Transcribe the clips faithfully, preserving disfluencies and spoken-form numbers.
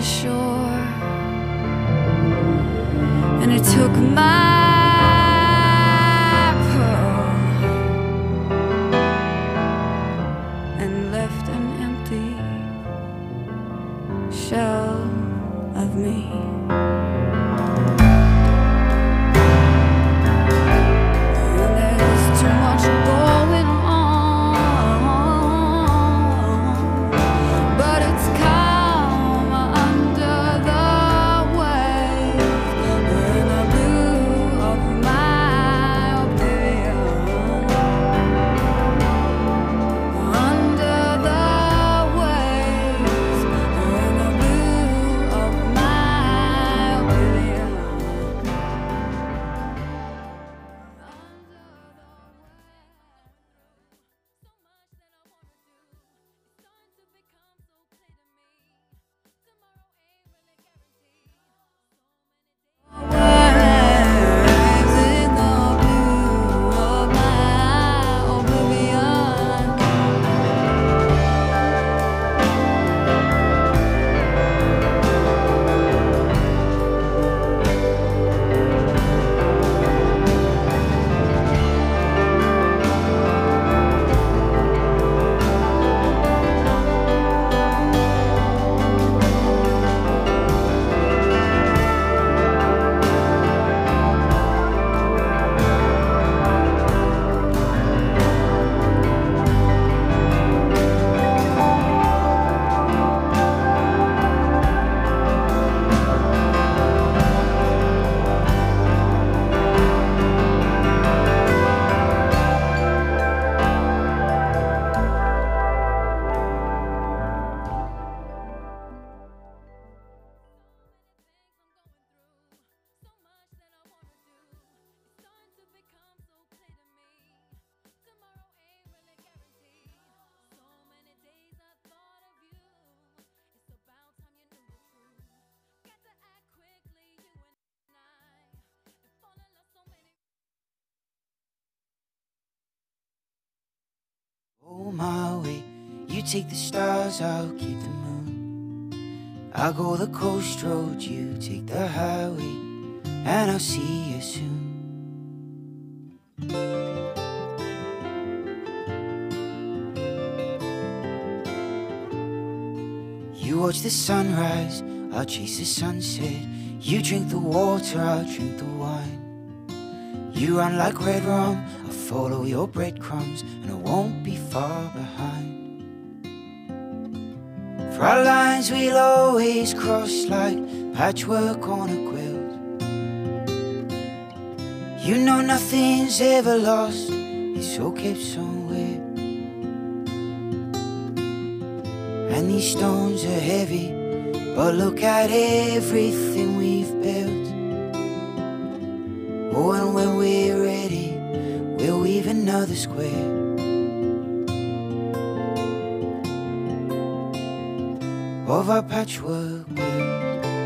shore, and it took my pearl and left an empty shell of me. Oh, my way, you take the stars, I'll keep the moon. I'll go the coast road, you take the highway, and I'll see you soon. You watch the sunrise, I'll chase the sunset. You drink the water, I'll drink the wine. You run like red rum, I'll follow your breadcrumbs, and I won't be far behind. For our lines we'll always cross like patchwork on a quilt. You know nothing's ever lost, it's all kept somewhere. And these stones are heavy, but look at everything we've built. Oh, and when we're ready, we'll weave another square of our patchwork world.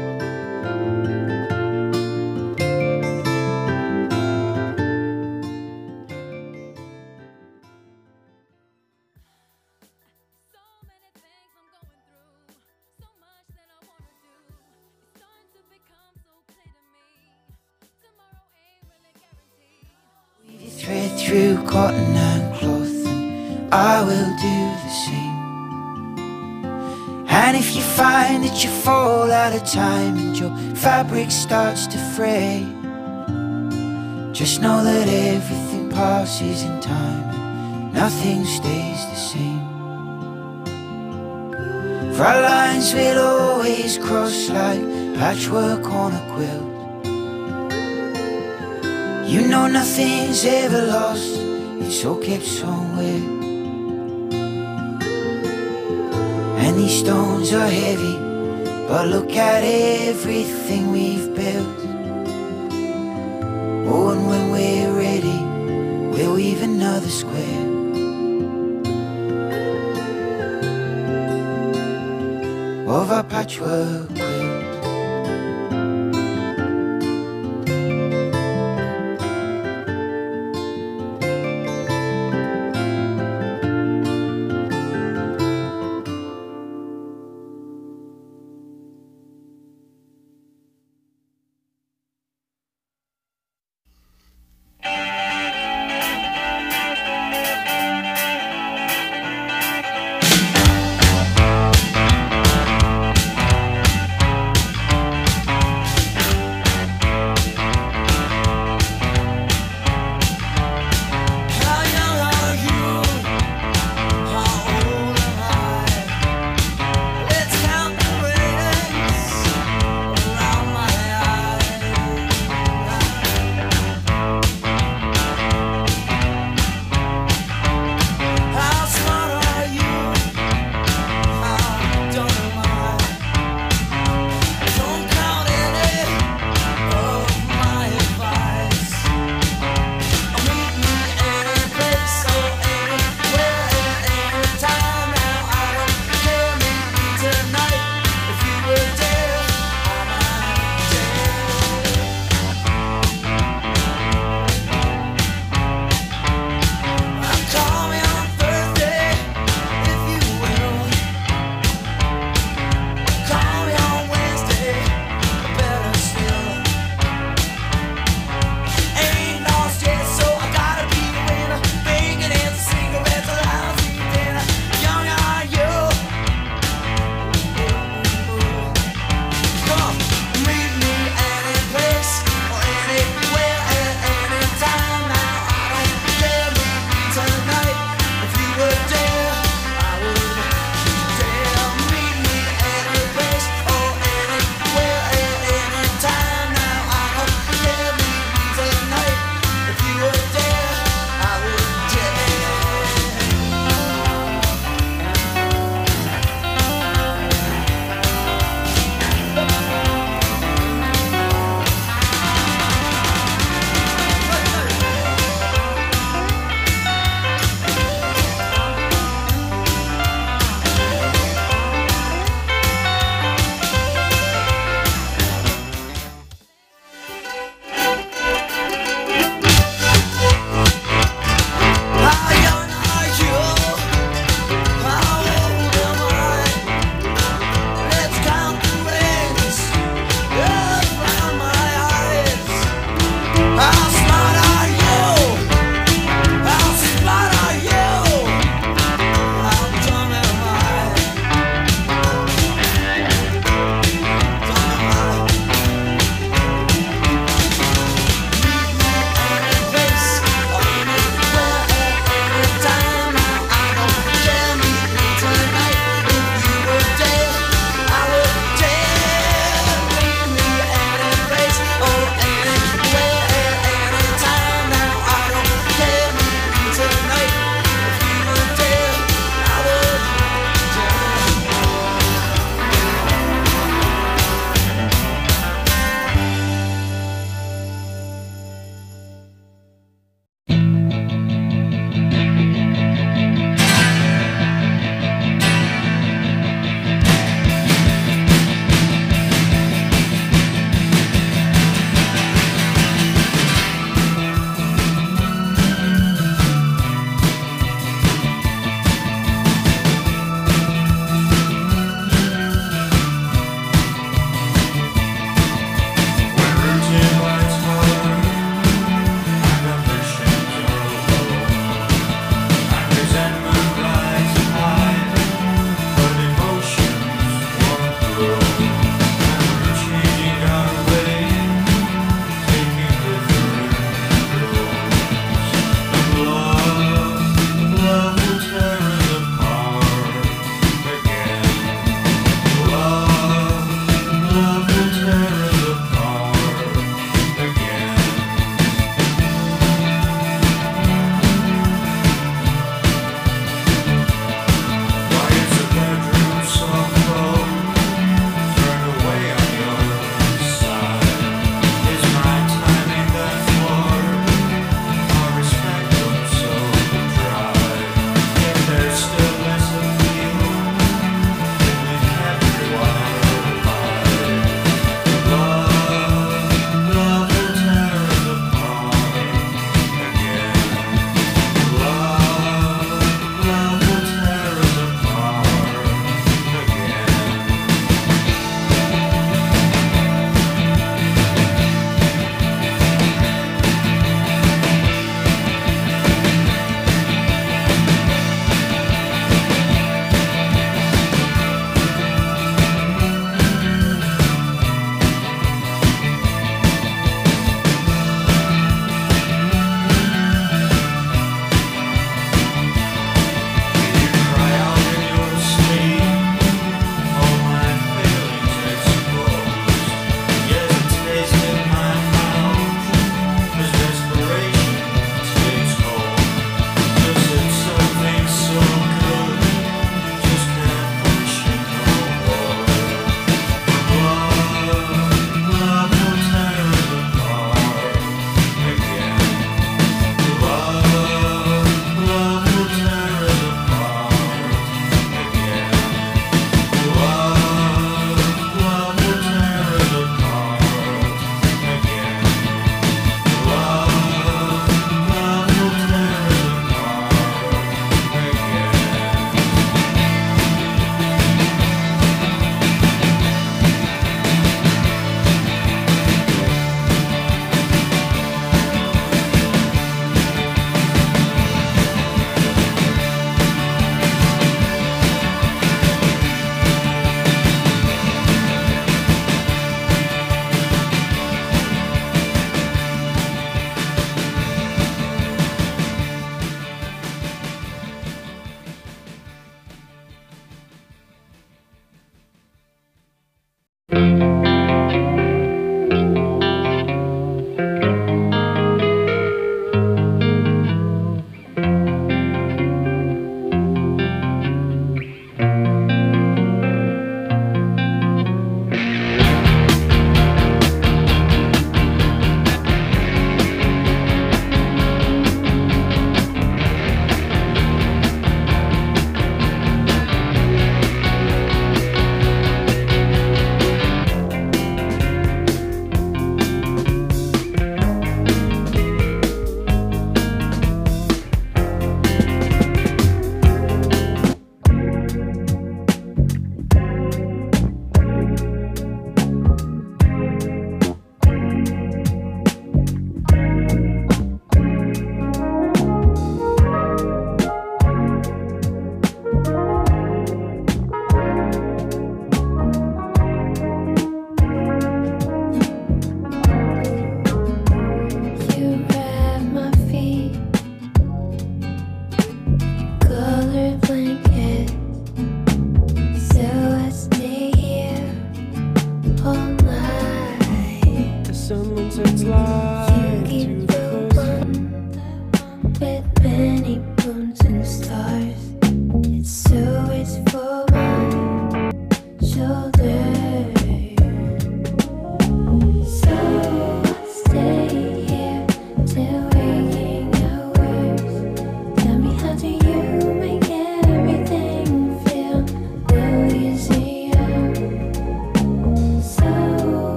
Thread through cotton and cloth, and I will do the same. And if you find that you fall out of time and your fabric starts to fray, just know that everything passes in time and nothing stays the same. For our lines will always cross like patchwork on a quilt. You know nothing's ever lost, it's all kept somewhere. And these stones are heavy, but look at everything we've built. Oh, and when we're ready, we'll weave another square of our patchwork quilt.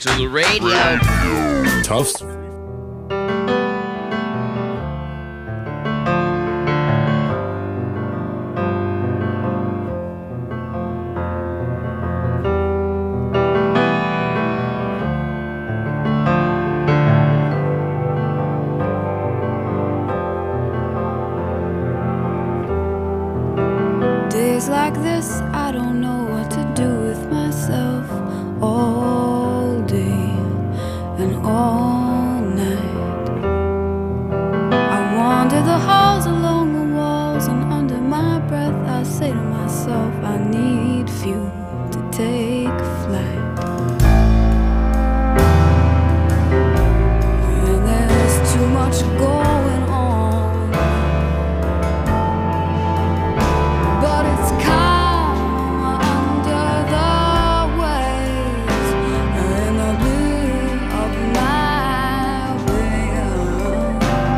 to the radio. Tufts. Days like this, I don't know what to do with myself all day and all night. I wander the halls along the walls, and under my breath I say to myself, I need fuel to take flight. And there's too much going on, but it's calm under the waves in the blue of my will.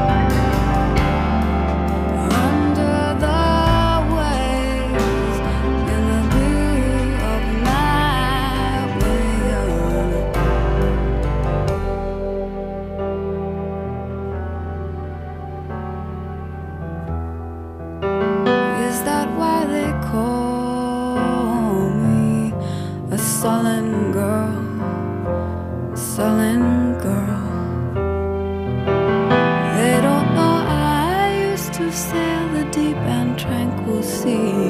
Under the waves in the blue of my will. Is that why they call me a sullen girl, sullen girl? They don't know I used to sail the deep and tranquil sea.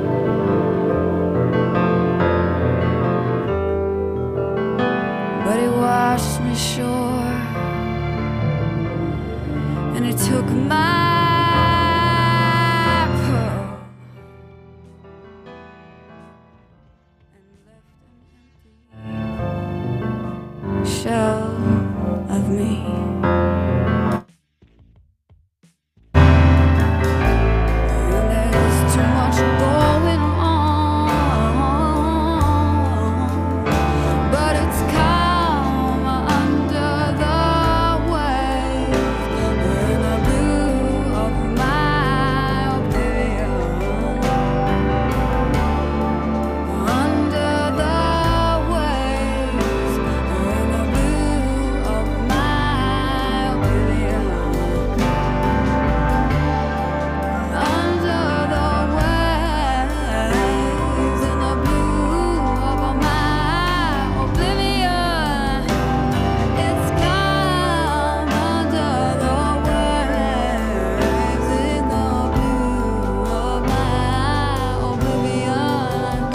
But it washed me ashore, and it took my pearl and left an empty shell of me. And there's too much going on, but it's calm under the waves in the blue of my oblivion. Under the waves in the blue of my oblivion. Under the waves in the blue of my oblivion. It's calm under the waves in the blue of my oblivion.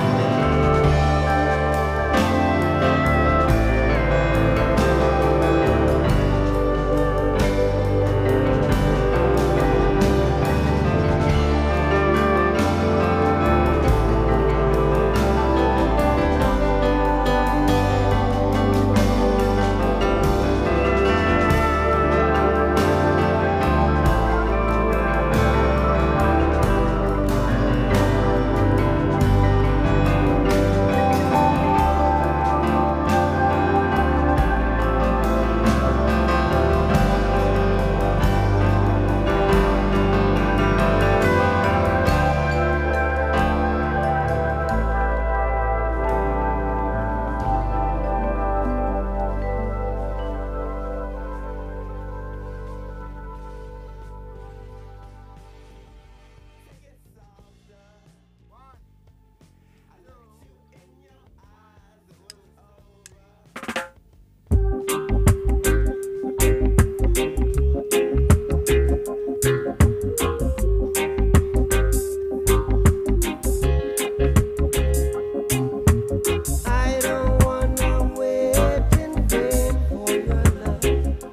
I don't wanna wait in vain for your love.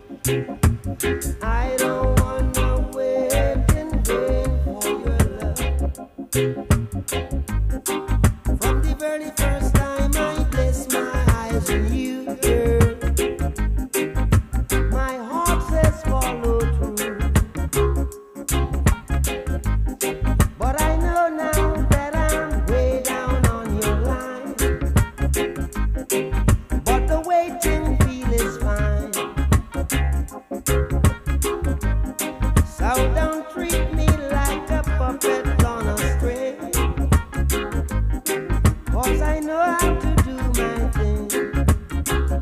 I don't wanna wait in vain for your love. From the very first time I placed my eyes on you, girl, my heart says follow through. But I know now that I'm way down on your line. But the waiting feel is fine. So don't treat me like a puppet on a string, 'cause I know how to do my thing.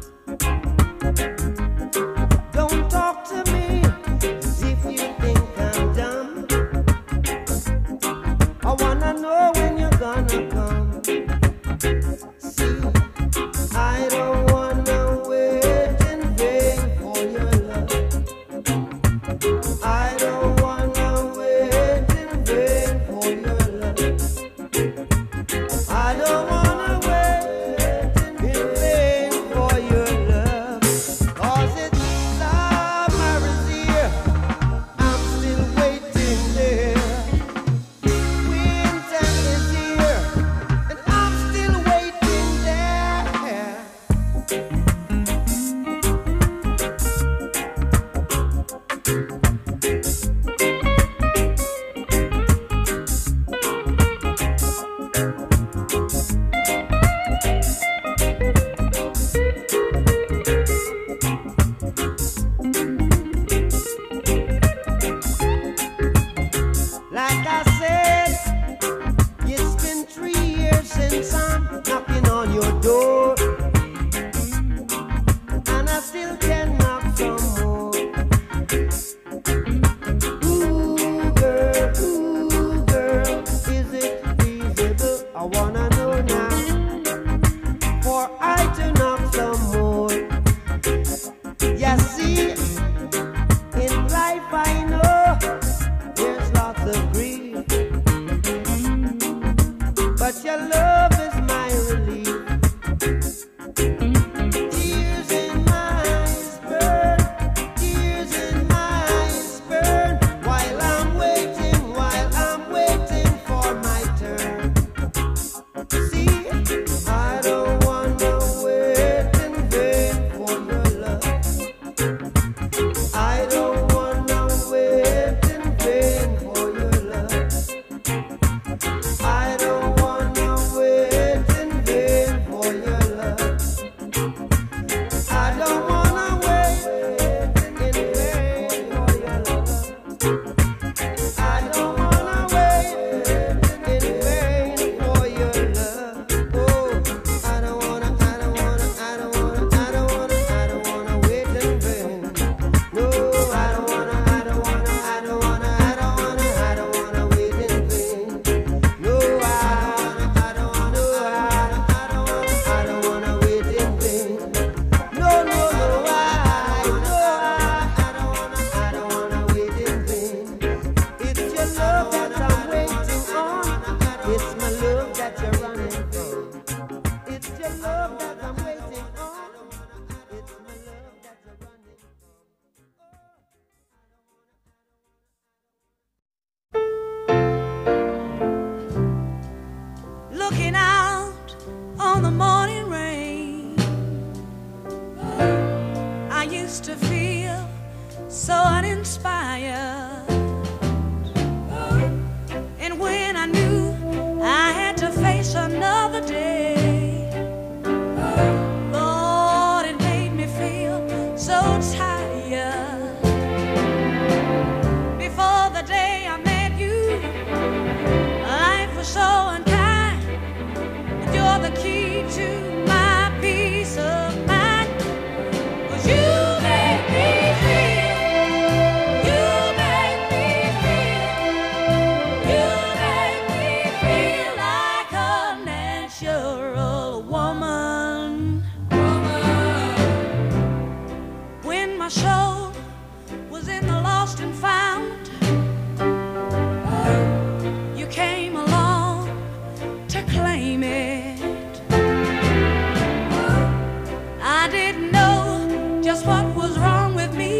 to feel so uninspired. And when I knew I had to face another day, Lord, it made me feel so tired. Before the day I met you, life was so unkind, and you're the key to my peace of mind. 'Cause you make me feel, you make me feel, you make me feel like a natural woman. Woman. When my soul was in the lost and found, you came along to claim it. I didn't know just what was wrong with me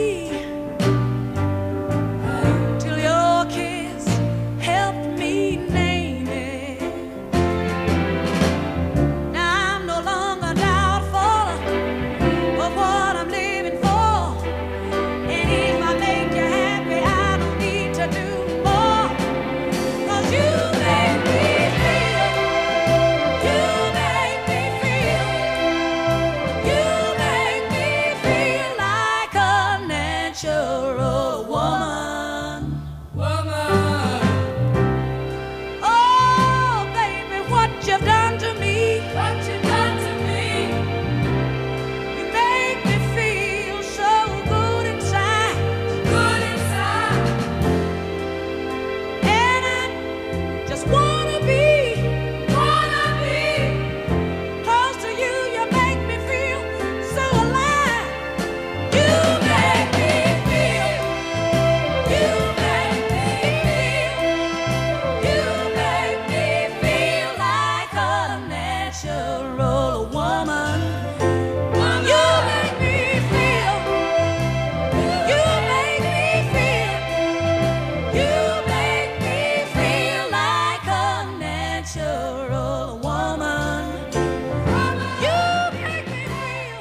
till your kiss helped me name it. Now I'm no longer doubtful of what I'm living for, and if I make you happy, I don't need to do more. 'Cause you make me feel, you make me feel, you make me feel like a natural woman. Woman. Oh, baby, what you've done to me, what you've done to me. You make me feel so good inside, good inside. And I just wanna be, wanna be close to you. You make me feel so alive. You make me feel, you make me feel, you make me feel like a natural woman. You make me feel, you make me feel, you make me feel like a natural woman. You make me feel.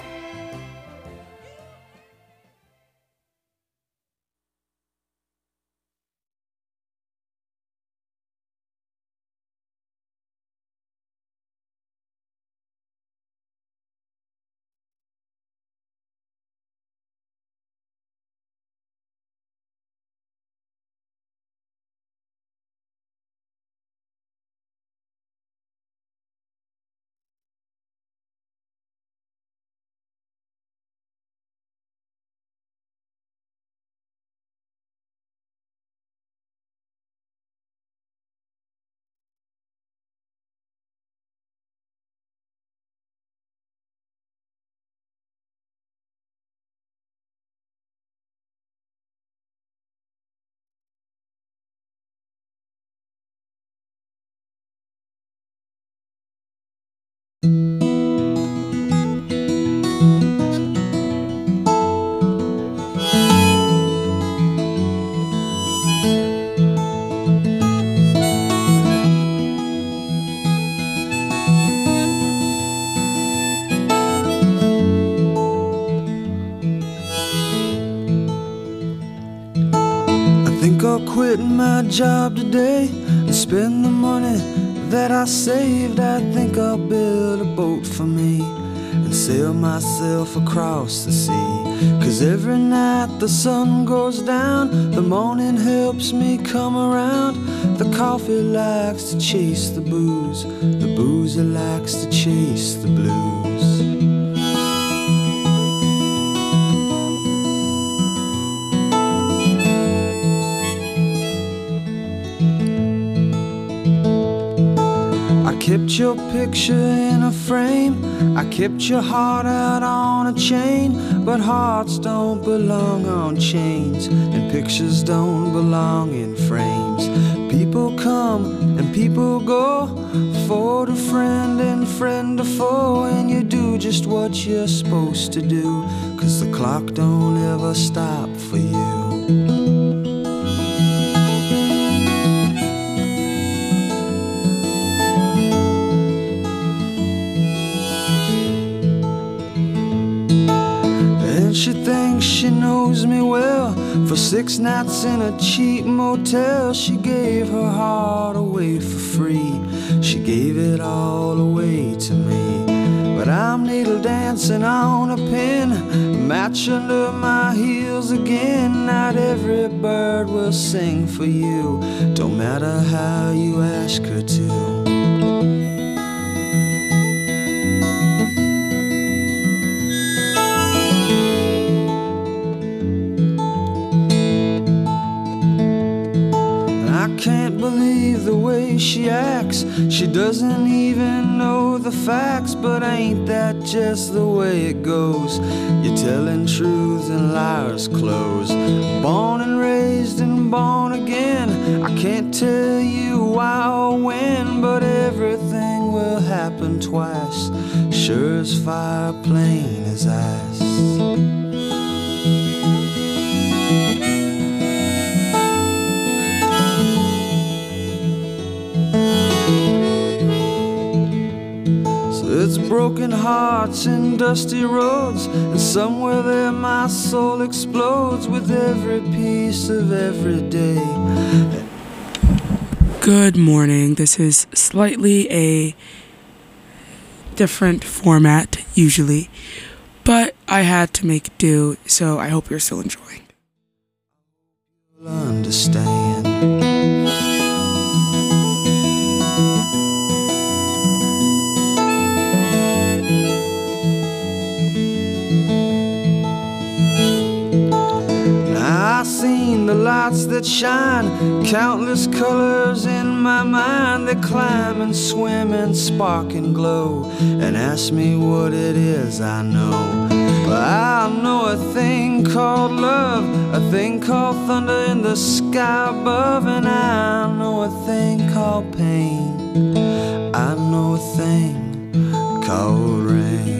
I think I'll quit my job today and spend the money that I saved. I think I'll build a boat for me and sail myself across the sea. 'Cause every night the sun goes down, the morning helps me come around. The coffee likes to chase the booze, the booze likes to chase the blues. I kept your picture in a frame, I kept your heart out on a chain. But hearts don't belong on chains, and pictures don't belong in frames. People come and people go, foe to friend and friend to foe, and you do just what you're supposed to do, 'cause the clock don't ever stop for you. She thinks she knows me well. For six nights in a cheap motel, she gave her heart away for free. She gave it all away to me. But I'm needle dancing on a pin, match under my heels again. Not every bird will sing for you, don't matter how you ask her to. I can't believe the way she acts. She doesn't even know the facts. But ain't that just the way it goes? You're telling truths in liar's clothes. Born and raised and born again. I can't tell you why or when, but everything will happen twice. Sure as fire, plain as ice. It's broken hearts and dusty roads, and somewhere there my soul explodes with every piece of every day. Good morning. This is slightly a different format usually, but I had to make do, so I hope you're still enjoying. You'll understand. I've seen the lights that shine, countless colors in my mind. They climb and swim and spark and glow, and ask me what it is I know. Well, I know a thing called love, a thing called thunder in the sky above, and I know a thing called pain. I know a thing called rain.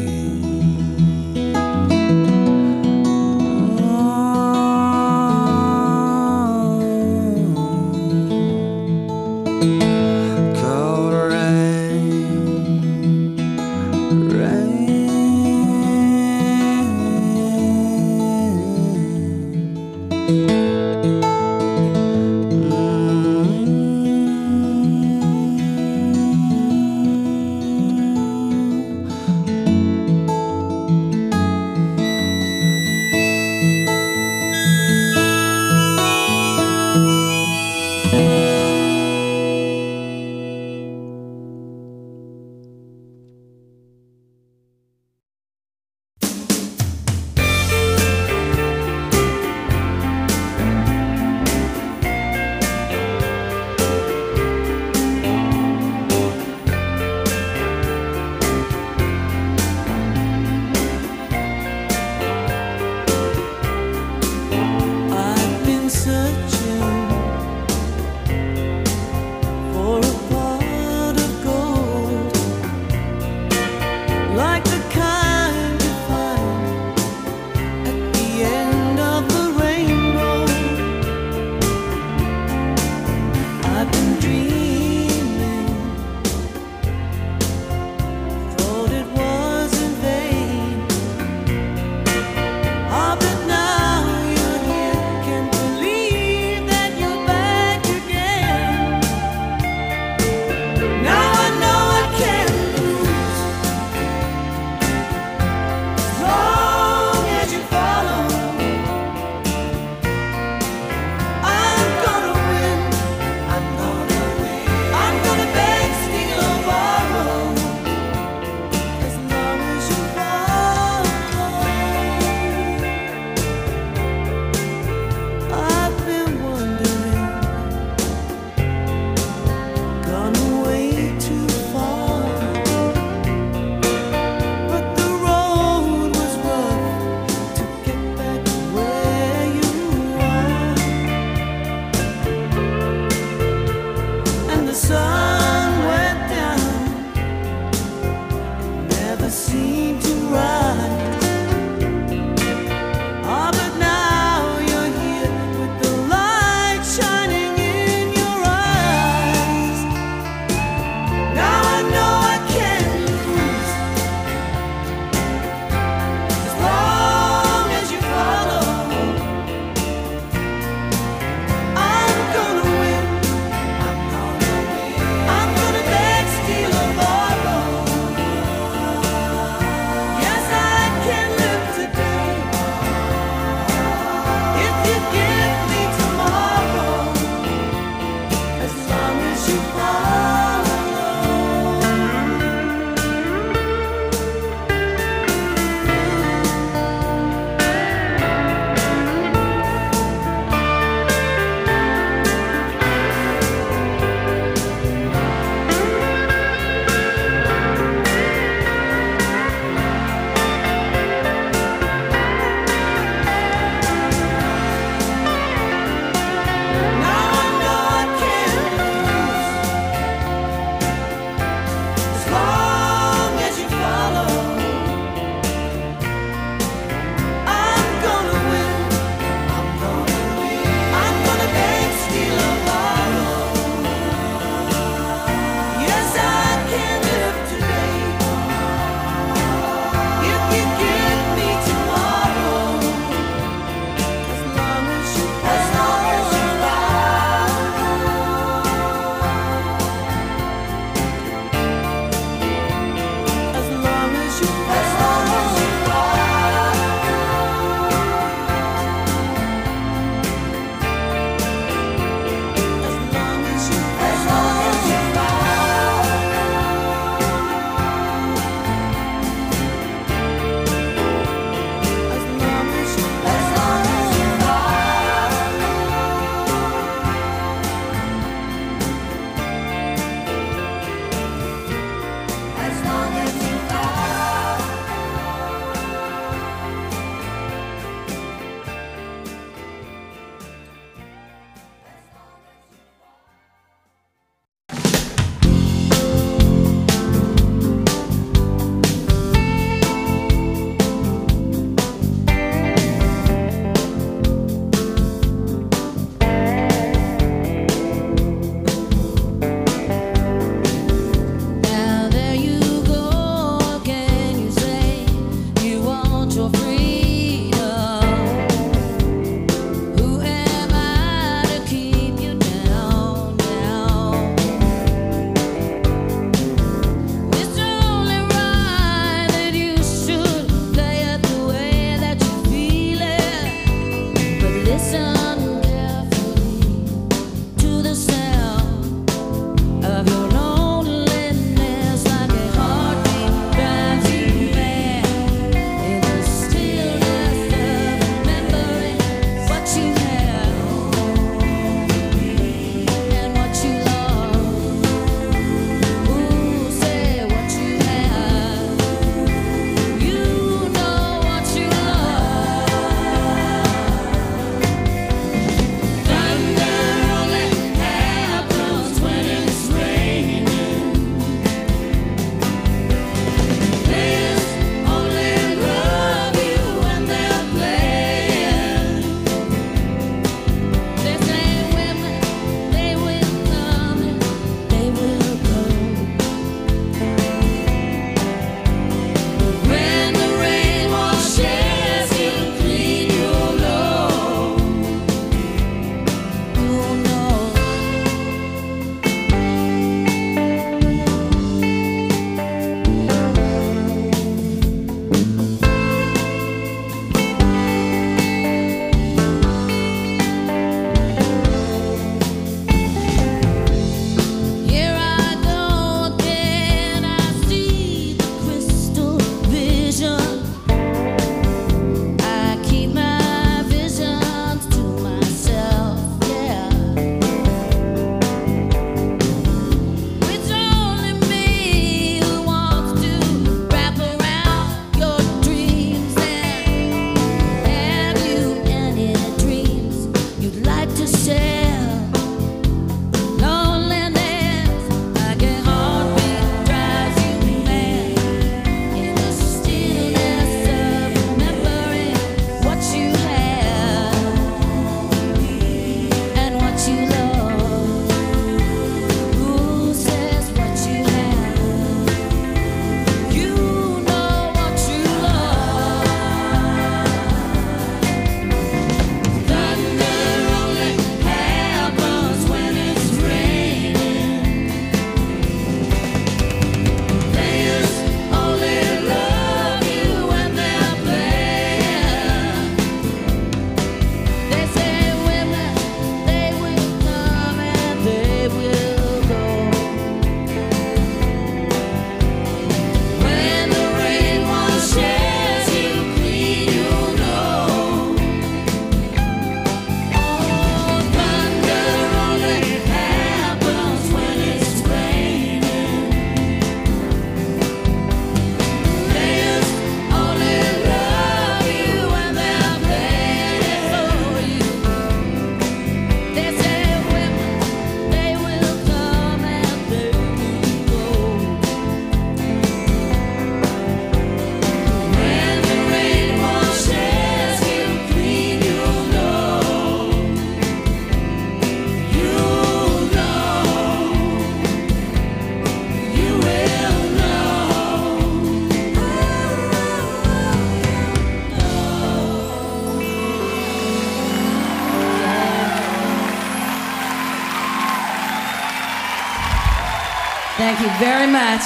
Thank you very much.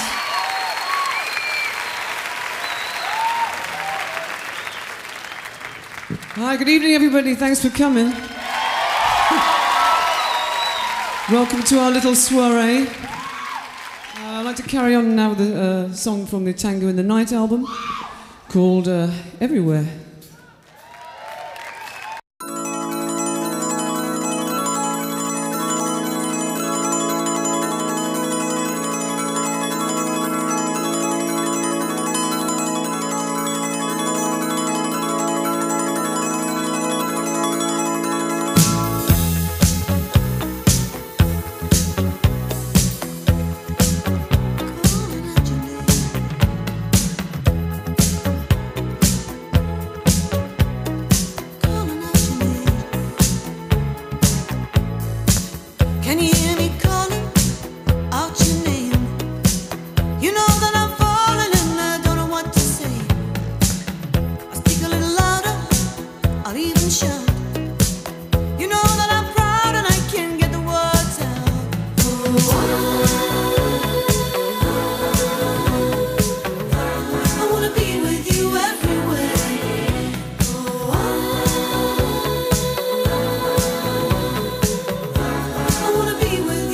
Hi, good evening, everybody. Thanks for coming. Welcome to our little soiree. Uh, I'd like to carry on now with a uh, song from the Tango in the Night album called uh, Everywhere. Be with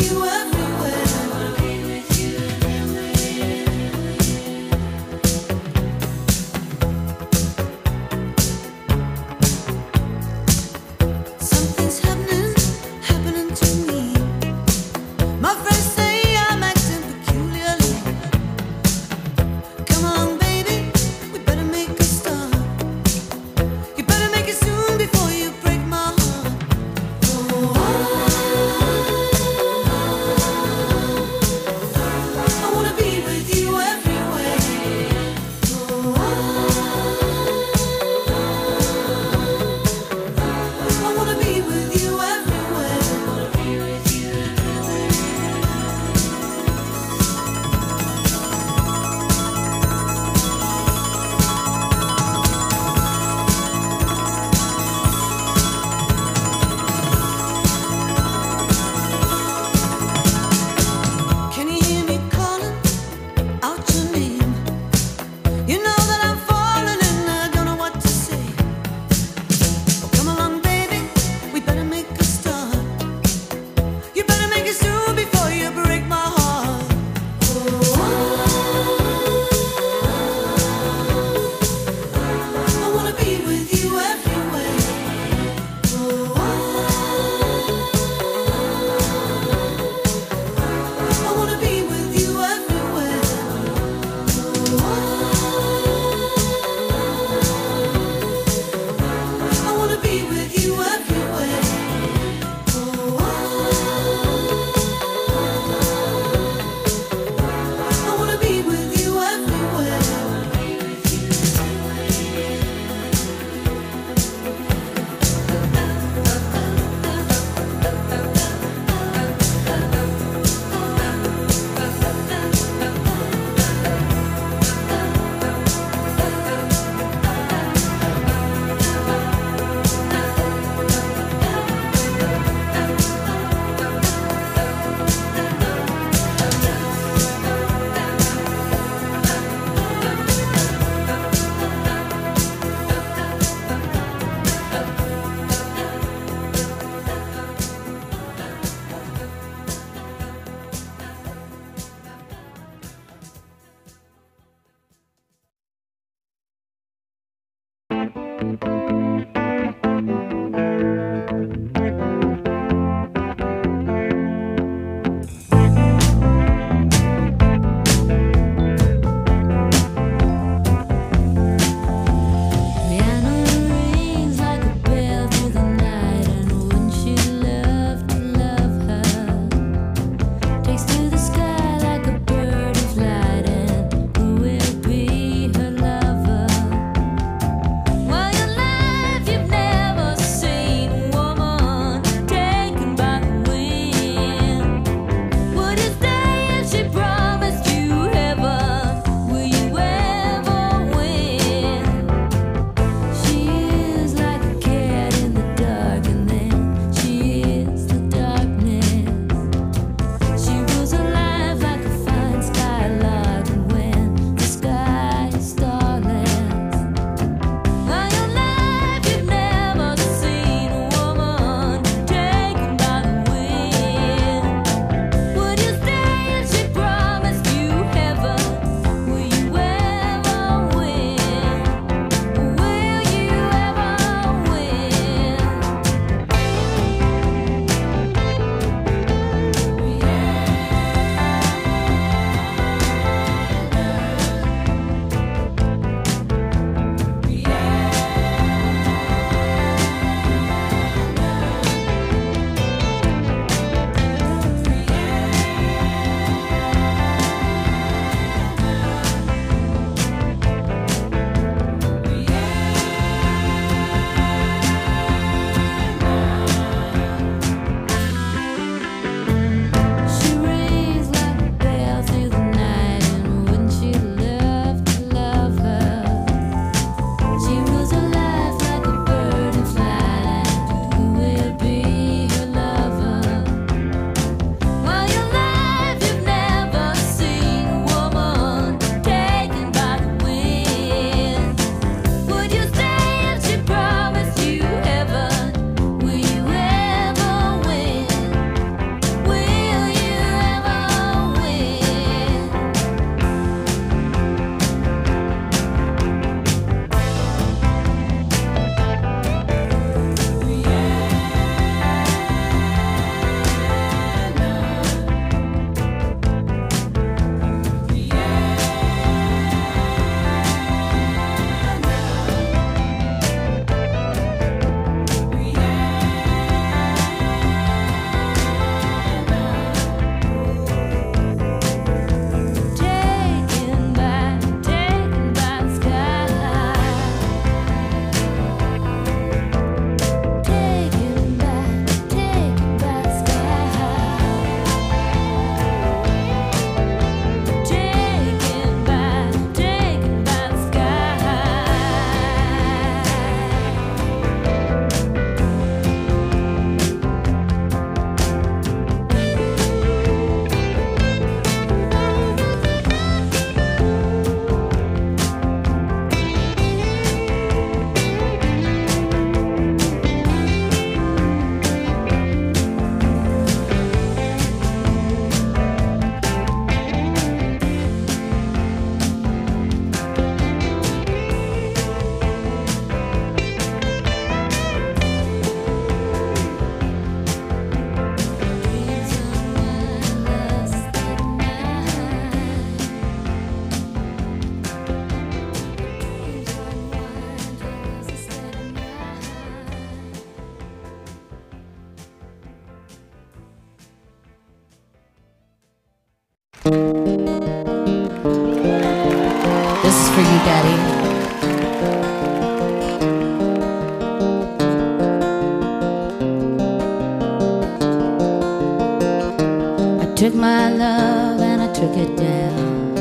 took my love and I took it down.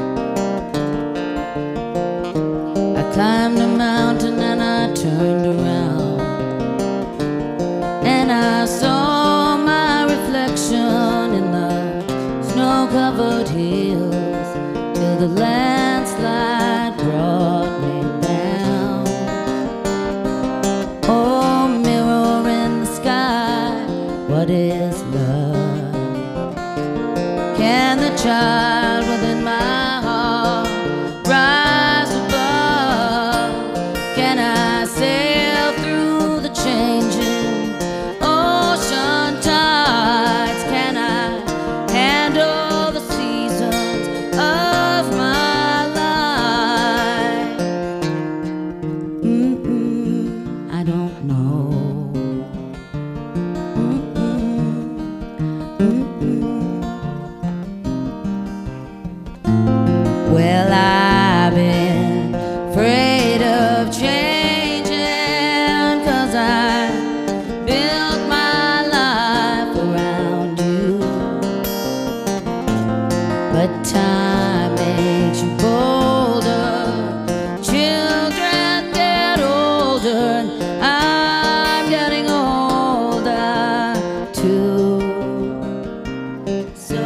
I climbed a mountain and I turned around, and I saw my reflection in the snow-covered hills, till the landslide brought me down. Oh, mirror in the sky, what is love? Can the child within my heart rise above? Can I sail through the changing ocean tides? Can I handle the seasons of my life? Mm-mm, I don't know. Well, I've been afraid of changing, 'cause I built my life around you. But time makes you bolder, children get older, and I'm getting older too. So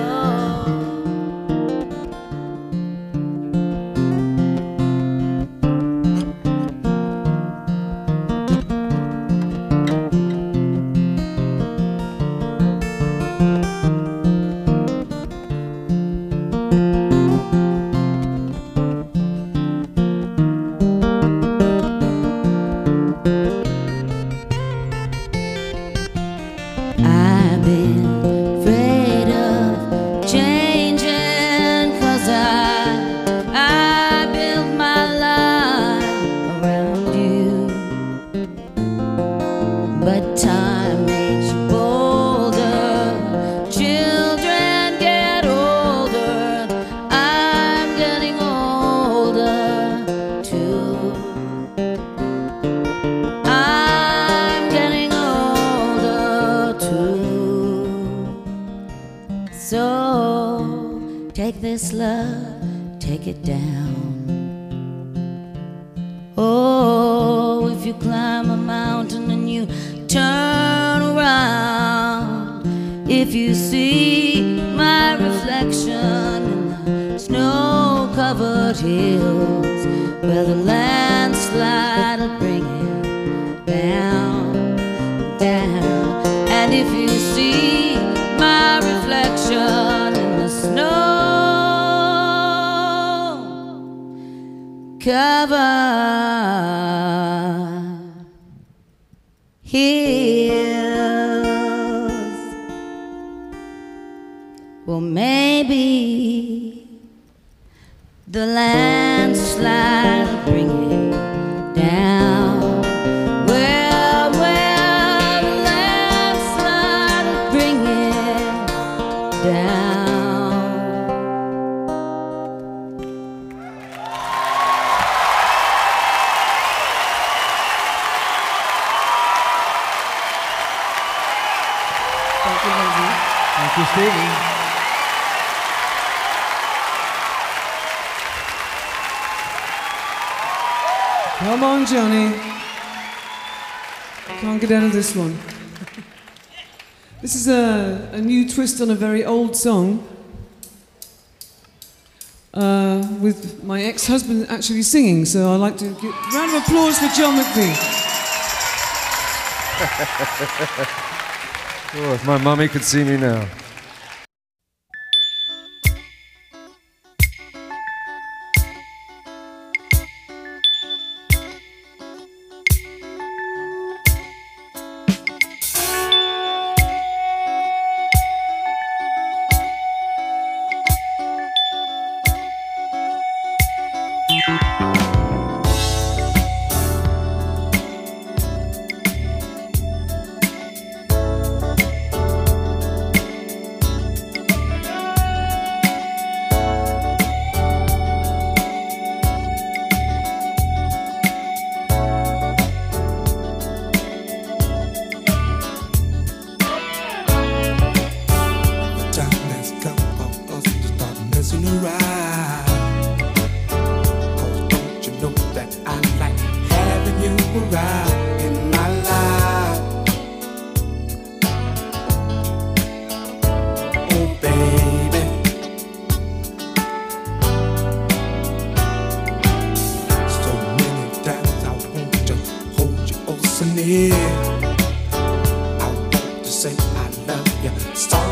I've been afraid of changing, 'cause I, I built my life around you. But time makes you bolder, children get older, I'm getting older too. I'm getting older too. So take this love, take it down. Oh, if you climb a mountain and you turn around, if you see my reflection in the snow-covered hills, well, the landslide will bring it down, down. And if you see my reflection in the snow-covered hills, well, maybe the landslide will bring it down. Well, well, the landslide will bring it down. Thank you, Lindsay. Thank you, Stevie. Come on, Johnny. Can't get out of this one. This is a, a new twist on a very old song, uh, with my ex-husband actually singing, so I'd like to give a round of applause for John McVie. Oh, if my mommy could see me now.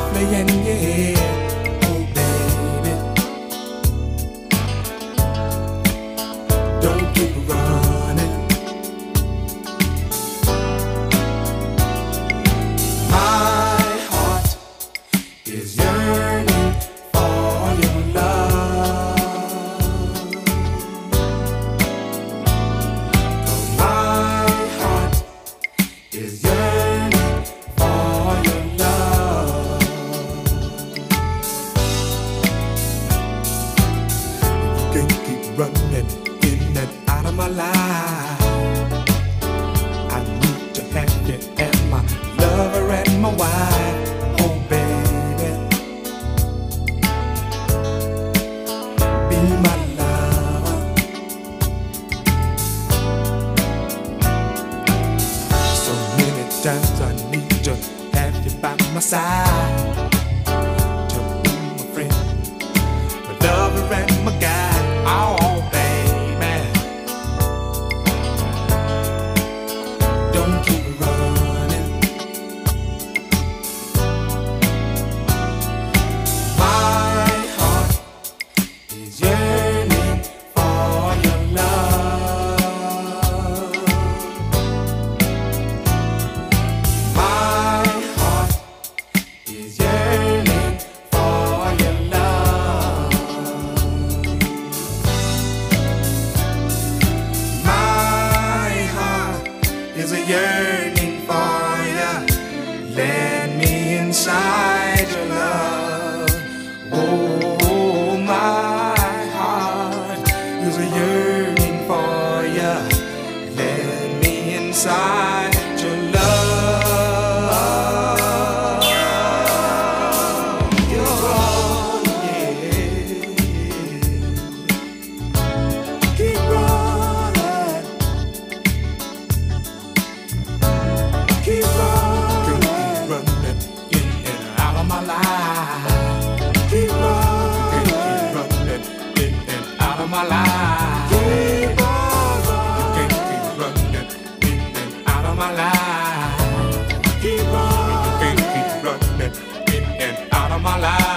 softly in your ear. Oh baby, don't keep running. My heart is yearning for your love. My heart is yearning for your love. You can't keep running in and out of my life. I need to have you as my lover and my wife. Oh baby, be my lover. So many times I need to have you by my side, to be my friend, my lover and my guide. Oh baby, don't keep running. My heart is yearning for your love. My heart is yearning for your love. My heart is a yearning for you. Let me inside your love. Oh, my heart is a yearning for you. Let me inside your love. You're all, yeah. Keep running. Keep running. Keep running in and out of my life. Keep running. Keep running in and out of my life. Keep running. You can't keep running in and out of my life. Keep running. You can't keep running in and out of my life.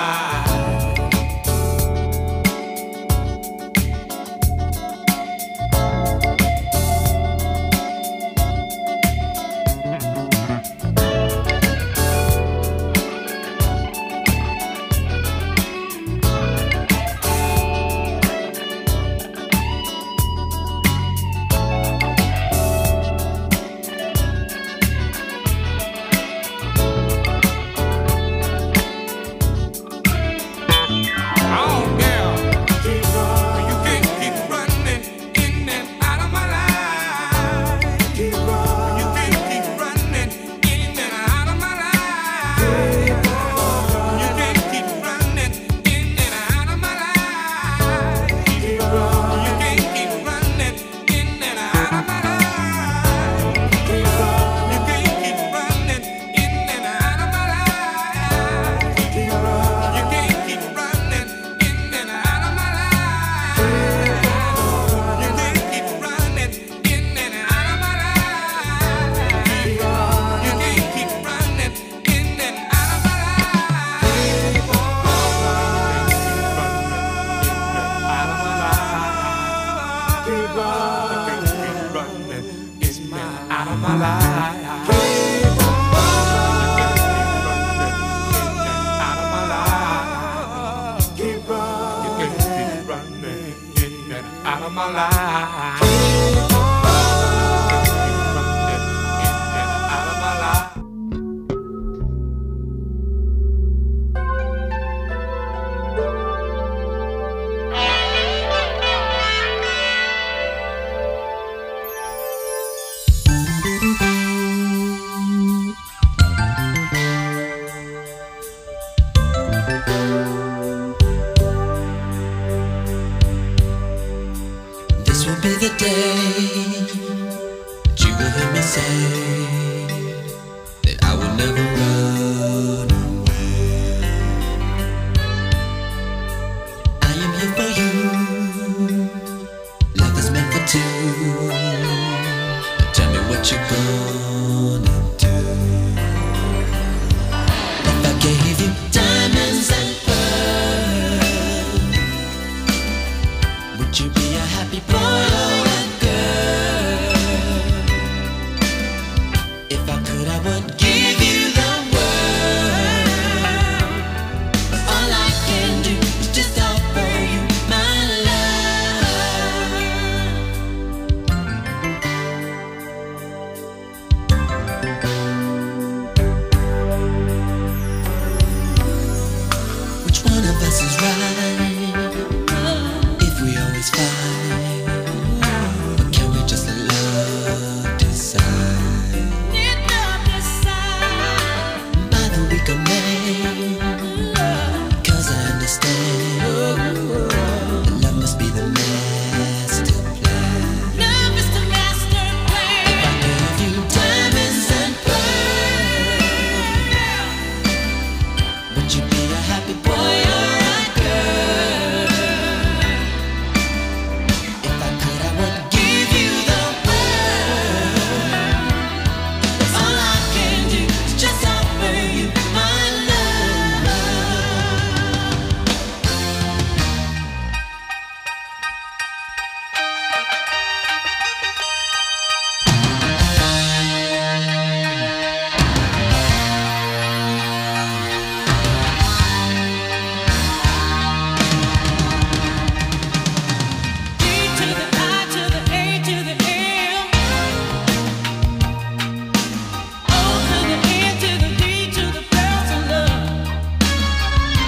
Oh yeah, keep running. You can't keep running in and out of my life. Keep running. You can't keep running in and out of my life. You can't keep running in and out of my life. Keep running. You can't keep running in and out of my life. Keep running. You can't keep running in and out of my life. Keep running. You can't keep running in and out of my life. You can't keep running in and out of my life. You can't keep running in and out of my life. Keep running in and out of my life. Keep running. You can't keep running in and out of my life. Keep running in and out of my life. This will be the day that you will hear me say that I will never run away. I am here for you. Love is meant for two. Now tell me what you're gonna do. If I gave you which one of us is right? If we always fight, or can we just let love decide? By the week of May, 'cause I understand that love must be the master plan. Love is the master plan. If I gave you diamonds and pearls, would you be a happy boy or